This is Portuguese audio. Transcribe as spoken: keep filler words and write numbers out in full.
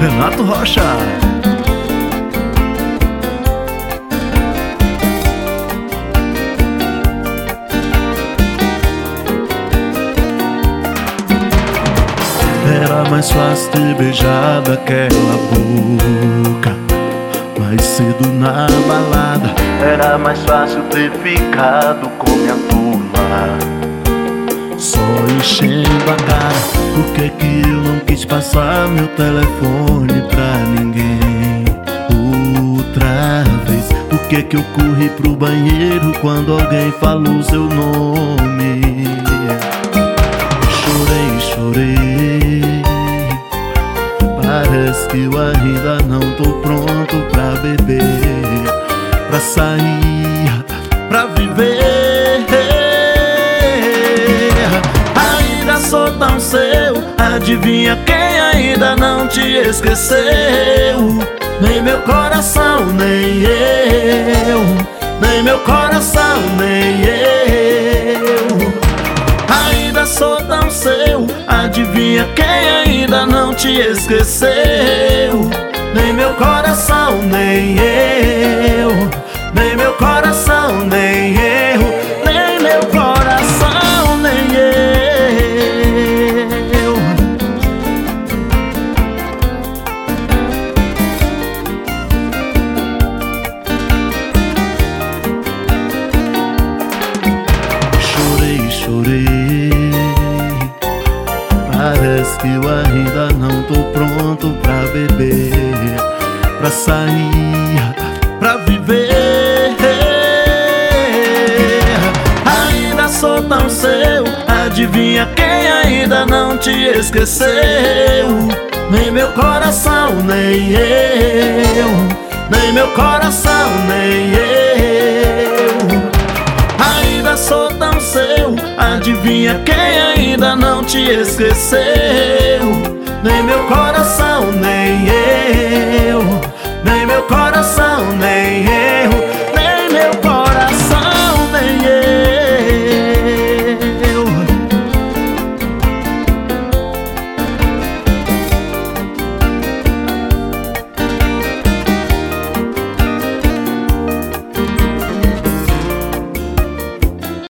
Renato Rocha. Era mais fácil ter beijado aquela boca mais cedo na balada. Era mais fácil ter ficado com minha turma, só enchendo a cara. Por que que eu não quis passar meu telefone pra ninguém outra vez? Por que que eu corri pro banheiro quando alguém falou seu nome? Chorei, chorei, parece que eu ainda não tô pronto pra beber, pra sair, pra viver. Ainda sou tão seu, adivinha quem ainda não te esqueceu? Nem meu coração, nem eu, nem meu coração, nem eu. Ainda sou tão seu, adivinha quem ainda não te esqueceu? Nem meu coração, nem eu, nem meu coração, nem eu, nem meu coração, nem eu. Chorei, chorei, parece que eu ainda não tô pronto pra beber, pra sair, pra viver. Ainda sou tão seu, adivinha quem ainda não te esqueceu? Nem meu coração, nem eu, nem meu coração, nem eu. Ainda sou tão seu, adivinha quem ainda não te esqueceu? Nem meu coração,